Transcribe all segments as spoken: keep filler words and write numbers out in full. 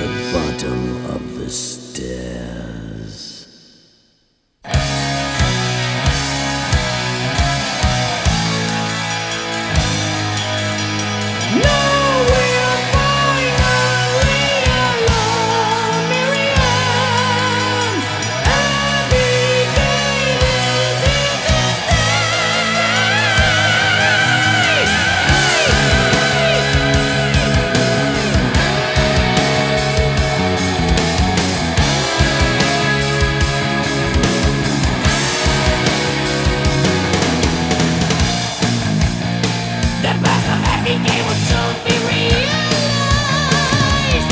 the bottom of the stairs. It will soon be realized.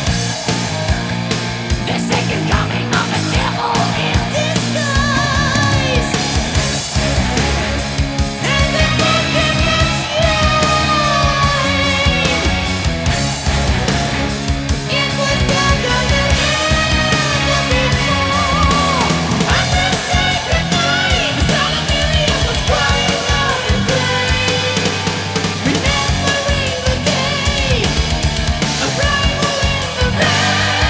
The second coming of the devil in disguise. And the book in the flame. It was darker than ever before. On the sacred night, the sound of Miriam was crying out in pain. Remembering the day, arrival in the rain.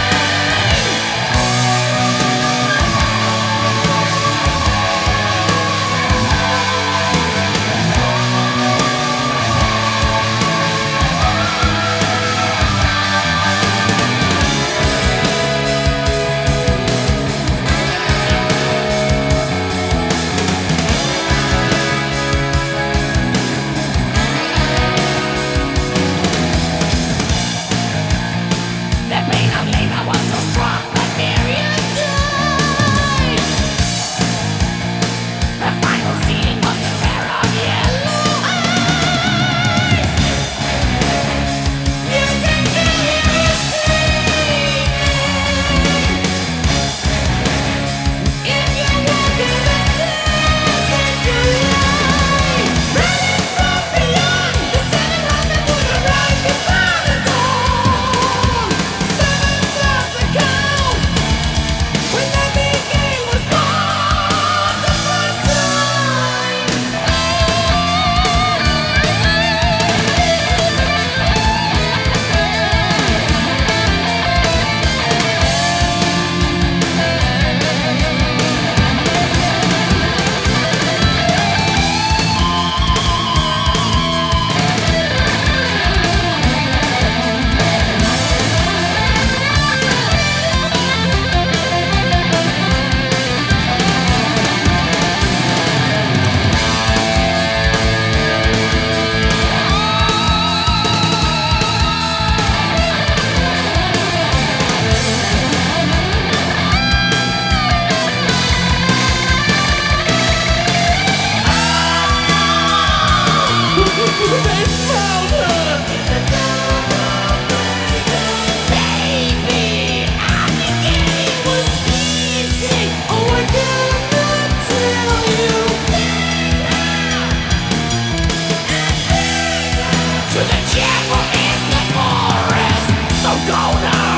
The pain of labor was so strong that Miriam died. The final scene was the pair of yellow eyes. You can still hear his screaming. If you walk in the stairs in July, running from beyond, the seven hundred would arrive before the dawn. Sevens of the count, when the big game was born the first time. They found her in the baby. I think it was easy. Oh, I cannot tell you. To the chapel in the forest. So go now.